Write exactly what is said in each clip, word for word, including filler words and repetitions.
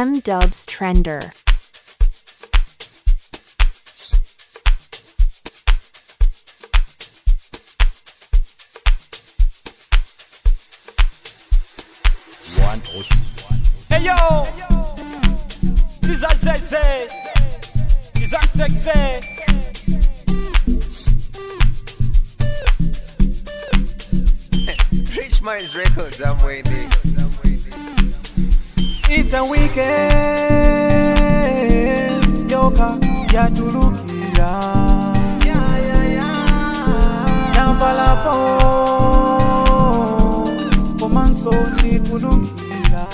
M-Dubs Trender. Hey yo, Cesar Zeze, Cesar Sexy. Rich Minds Records, I'm waiting. It's a weekend, yoka yatulukira. Nampala po, komanso ndikulukira.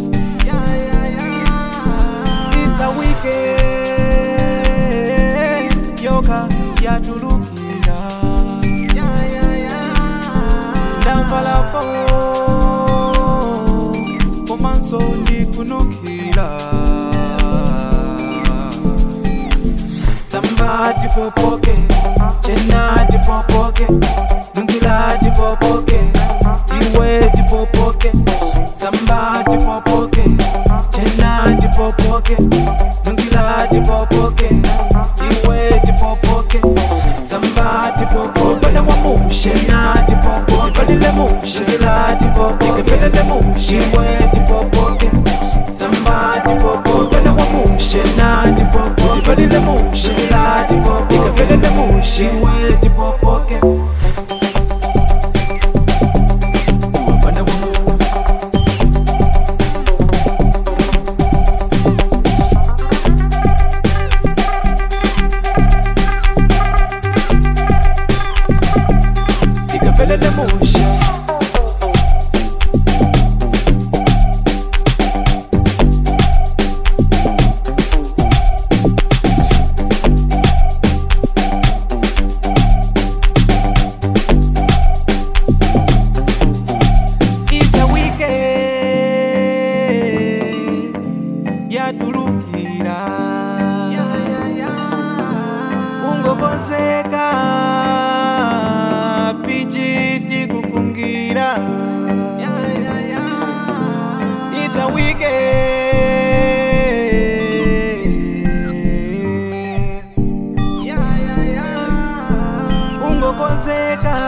It's a weekend, yoka yatulukira. Nampala po, komanso ndikulukira. Somebody popoke, Chena di popoke, Nungila di popoke, Iwe di popoke. Somebody popoke, Chena di popoke, Nungila di popoke, Iwe di popoke. Somebody popoke, Bala wamu, Chena di popoke, Bali lemu, Shila di popoke, Bala lemu, Iwe di popoke. Somebody popoke, Bala wamu, Chena di popoke, Bali lemu, Shila di popoke, Bala lemu, Iwe di popoke. Yatulukira ungokozeka pichiti kukungira. It's a weekend, ungokozeka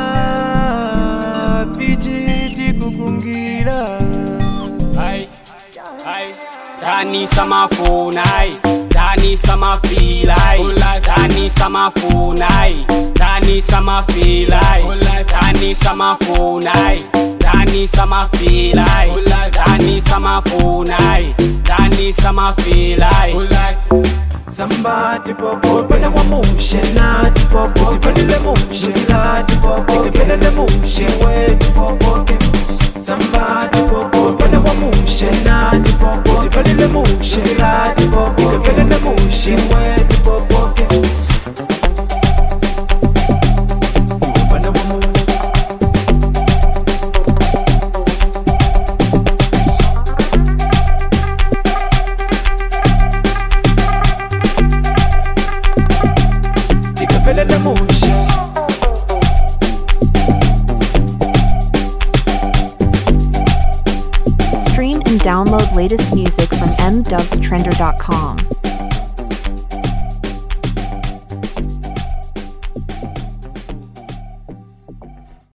pichiti kukungira. Ay, ay. Dani sama funai, Dani sama filai, Dani sama funai, Dani sama filai, Dani sama funai, Dani sama filai, Dani sama funai, Dani sama filai. Somebody popo, bala wamu, Shena di popo, bali lemu, Shila di popo, bala lemu, Shewe di popo. Somebody popo, bala wamu, Shena di popo, bali lemu, Shila di popo, bala lemu, Shewe di popo. Bala wamu. Stream and download latest music from m dubs trender dot com.